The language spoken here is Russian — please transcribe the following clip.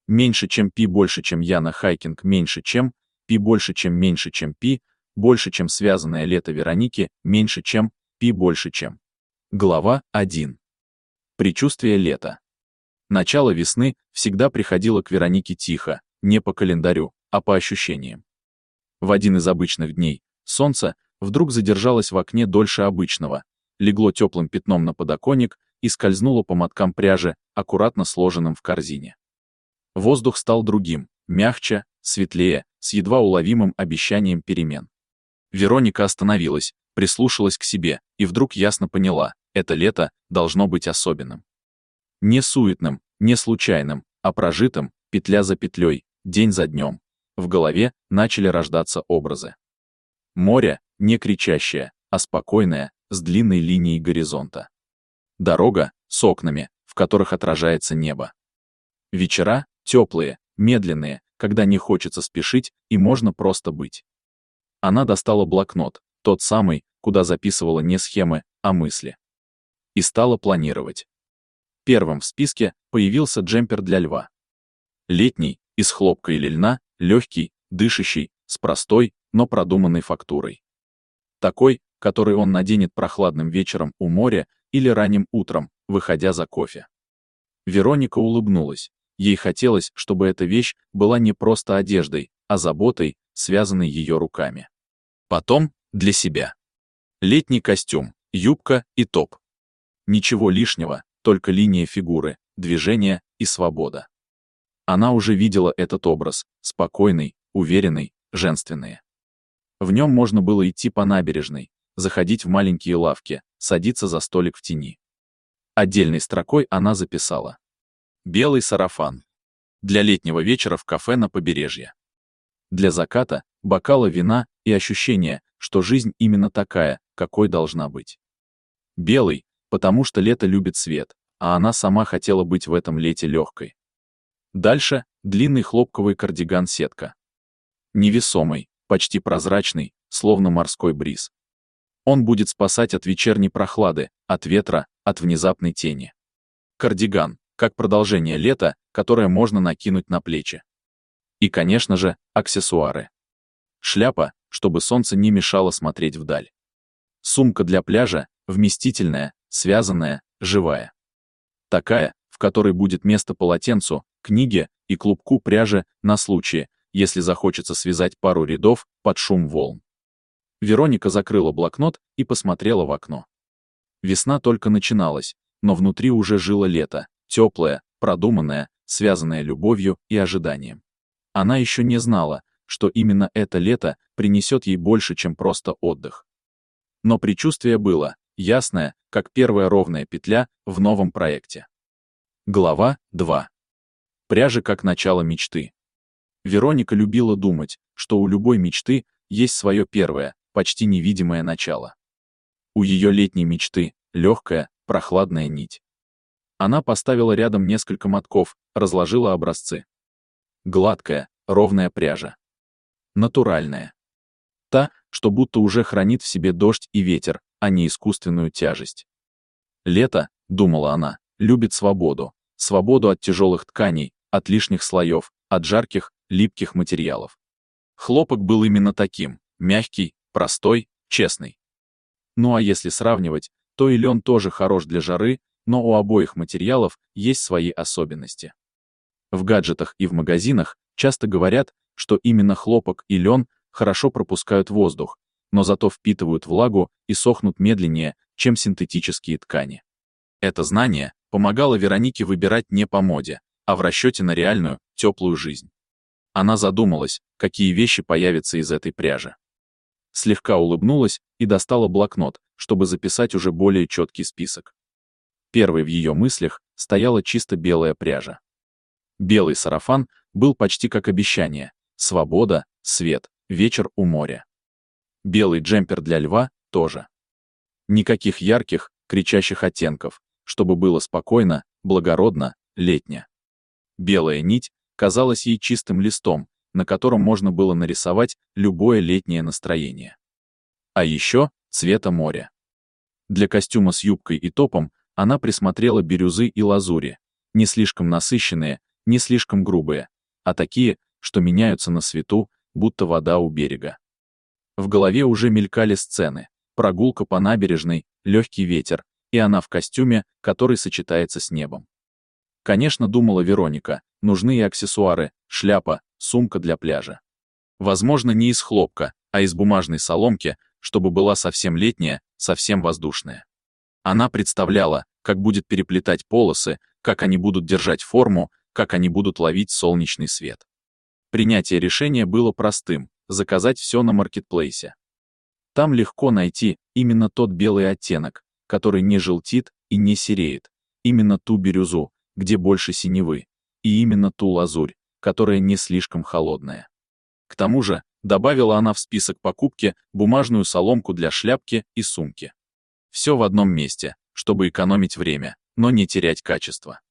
меньше чем пи больше чем я на хайкинг меньше чем, пи больше чем меньше чем пи, больше чем связанное лето Вероники, меньше чем, пи больше чем. Глава 1. Предчувствие лета. Начало весны всегда приходило к Веронике тихо, не по календарю, а по ощущениям. В один из обычных дней солнце вдруг задержалось в окне дольше обычного, легло теплым пятном на подоконник и скользнуло по моткам пряжи, аккуратно сложенным в корзине. Воздух стал другим, мягче, светлее, с едва уловимым обещанием перемен. Вероника остановилась, прислушалась к себе и вдруг ясно поняла, это лето должно быть особенным. Не суетным, не случайным, а прожитым, петля за петлей, день за днем. В голове начали рождаться образы. Море, не кричащее, а спокойное, с длинной линией горизонта. Дорога, с окнами, в которых отражается небо. Вечера, теплые, медленные, когда не хочется спешить и можно просто быть. Она достала блокнот, тот самый, куда записывала не схемы, а мысли. И стала планировать. Первым в списке появился джемпер для льва. Летний, из хлопка или льна, легкий, дышащий, с простой, но продуманной фактурой. Такой, который он наденет прохладным вечером у моря или ранним утром, выходя за кофе. Вероника улыбнулась. Ей хотелось, чтобы эта вещь была не просто одеждой, а заботой, связанной ее руками. Потом, для себя. Летний костюм, юбка и топ. Ничего лишнего, только линия фигуры, движение и свобода. Она уже видела этот образ, спокойный, уверенный, женственный. В нем можно было идти по набережной, заходить в маленькие лавки, садиться за столик в тени. Отдельной строкой она записала: белый сарафан. Для летнего вечера в кафе на побережье. Для заката — бокала вина и ощущение, что жизнь именно такая, какой должна быть. Белый, потому что лето любит свет, а она сама хотела быть в этом лете легкой. Дальше — длинный хлопковый кардиган-сетка. Невесомый, почти прозрачный, словно морской бриз. Он будет спасать от вечерней прохлады, от ветра, от внезапной тени. Кардиган, как продолжение лета, которое можно накинуть на плечи. И, конечно же, аксессуары. Шляпа, чтобы солнце не мешало смотреть вдаль. Сумка для пляжа, вместительная, связанная, живая. Такая, в которой будет место полотенцу, книге и клубку пряжи на случай, если захочется связать пару рядов под шум волн. Вероника закрыла блокнот и посмотрела в окно. Весна только начиналась, но внутри уже жило лето, теплое, продуманное, связанное любовью и ожиданием. Она еще не знала, что именно это лето принесет ей больше, чем просто отдых. Но предчувствие было, ясное, как первая ровная петля в новом проекте. Глава 2. Пряжа как начало мечты. Вероника любила думать, что у любой мечты есть свое первое, почти невидимое начало. У ее летней мечты — легкая, прохладная нить. Она поставила рядом несколько мотков, разложила образцы. Гладкая, ровная пряжа. Натуральная. Та, что будто уже хранит в себе дождь и ветер, а не искусственную тяжесть. Лето, думала она, любит свободу. Свободу от тяжелых тканей, от лишних слоев, от жарких, липких материалов. Хлопок был именно таким, мягкий, простой, честный. Ну а если сравнивать, то и лен тоже хорош для жары, но у обоих материалов есть свои особенности. В гаджетах и в магазинах часто говорят, что именно хлопок и лен хорошо пропускают воздух, но зато впитывают влагу и сохнут медленнее, чем синтетические ткани. Это знание помогало Веронике выбирать не по моде, а в расчете на реальную, теплую жизнь. Она задумалась, какие вещи появятся из этой пряжи. Слегка улыбнулась и достала блокнот, чтобы записать уже более четкий список. Первой в ее мыслях стояла чисто белая пряжа. Белый сарафан был почти как обещание: свобода, свет, вечер у моря. Белый джемпер для льва тоже. Никаких ярких, кричащих оттенков, чтобы было спокойно, благородно, летне. Белая нить казалась ей чистым листом, на котором можно было нарисовать любое летнее настроение. А еще цвета моря. Для костюма с юбкой и топом она присмотрела бирюзы и лазури, не слишком насыщенные, не слишком грубые, а такие, что меняются на свету, будто вода у берега. В голове уже мелькали сцены: прогулка по набережной, легкий ветер, и она в костюме, который сочетается с небом. Конечно, думала Вероника, нужны и аксессуары: шляпа, сумка для пляжа. Возможно, не из хлопка, а из бумажной соломки, чтобы была совсем летняя, совсем воздушная. Она представляла, как будет переплетать полосы, как они будут держать форму, как они будут ловить солнечный свет. Принятие решения было простым: заказать все на маркетплейсе. Там легко найти именно тот белый оттенок, который не желтит и не сереет, именно ту бирюзу, где больше синевы, и именно ту лазурь, которая не слишком холодная. К тому же, добавила она в список покупки бумажную соломку для шляпки и сумки. Все в одном месте, чтобы экономить время, но не терять качество.